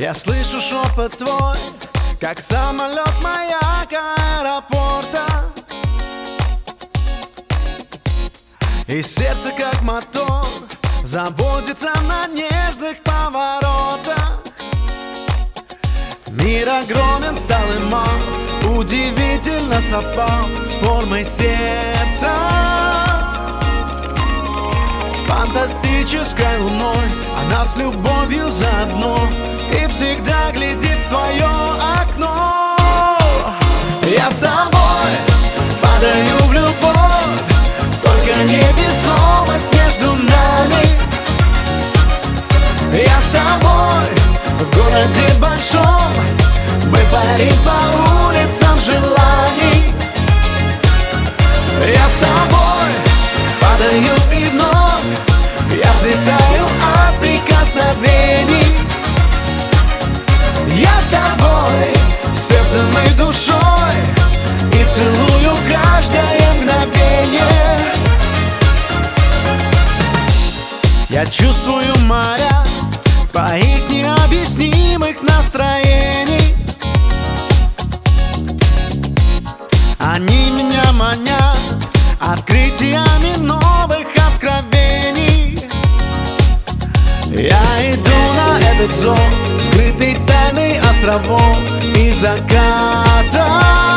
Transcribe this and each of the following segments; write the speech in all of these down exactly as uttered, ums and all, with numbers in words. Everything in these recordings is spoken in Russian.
Я слышу шепот твой, как самолет маяк аэропорта, и сердце, как мотор, заводится на нежных поворотах. Мир огромен, стал и мал, удивительно совпал с формой сердца, с фантастической луной. Она с любовью заодно и всегда глядит в твое окно. Я с тобой падаю в любовь, только невесомость между нами. Я с тобой в городе большом, мы парим по улицам желаний. Я с тобой падаю и вновь я взлетаю от прикосновений. Я с тобой сердцем и душой и целую каждое мгновение. Я чувствую моря твоих необъяснимых настроений. Они меня манят открытиями новых откровений. Я иду на этот зов, скрытый тайной островов и заката.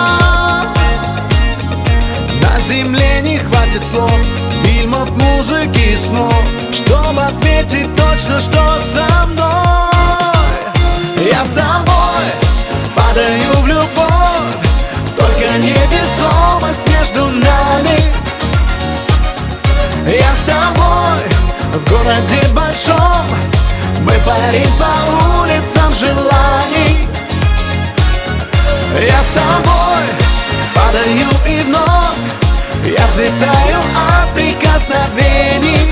На земле не хватит слов, фильмов, музыки и снов, чтобы ответить точно, что со мной. Я с тобой падаю в любовь, только невесомость между нами. Я с тобой в городе большом, мы парим по улицам желаний. Я с тобой падаю и вновь я взлетаю от прикосновений.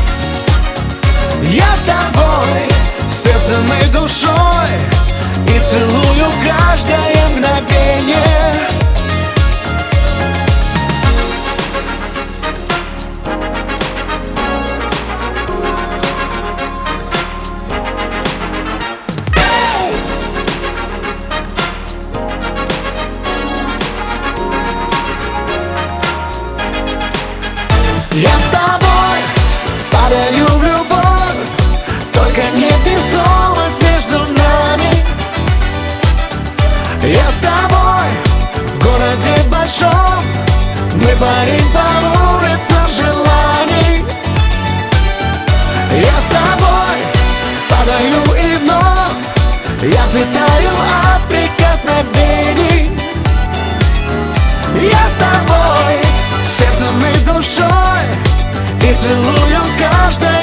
Я с тобой сердцем и душой и целую каждое мгновение. Я с тобой падаю в любовь, только невесомость между нами. Я с тобой в городе большом, мы парим по улицам желаний. Я с тобой падаю и вновь я взлетаю от прикосновений. Я с тобой сердцем и душой и целую каждое